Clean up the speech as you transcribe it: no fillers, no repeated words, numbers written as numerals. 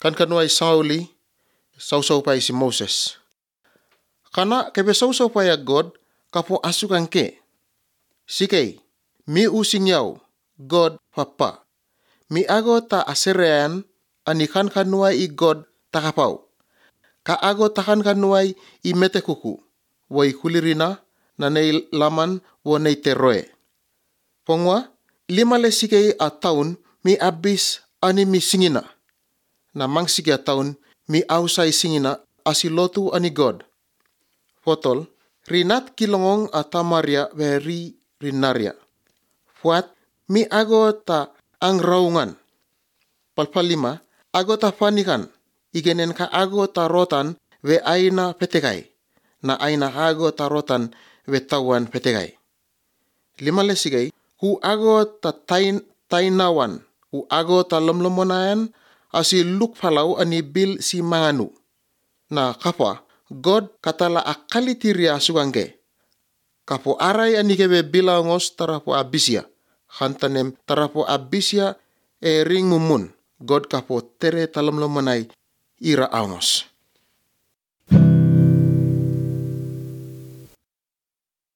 kan kanuai Sauli sau pai si Moses. Kana kebe sau pai a God kapo asukan ke. Sikei, mi using yau, God papa. Mi ago ta aserean ani kan kanuai I God takapau. Ka ago takan kanuai I mete kuku. Wai kulirina na nei laman wo nei teroe. Pongwa, 5 sikei a taun mi abis ani mi singina. Na mangsige a taun mi ausai singina asilotu ani God. Fotol, rinat kilongong a tamaria veri rinaria. Fuat, mi ago ta angraungan. Palpalima, ago ta panikan. Igenen ka ago ta rotan ve aina petekai. Na aina ago ta rotan ve tawan petekai. 5 sigay, hu ago ta tainawan. Hu ago ta lomlomonayan asi luk palau ani bil si manganu. Na kapa, God katala akalitiria sugangge. Kapo arai ani kebe bilangos tarapo abisia. Hantanem tarapo abisia ring mumun. God kapo tere talamlomanay ira angos.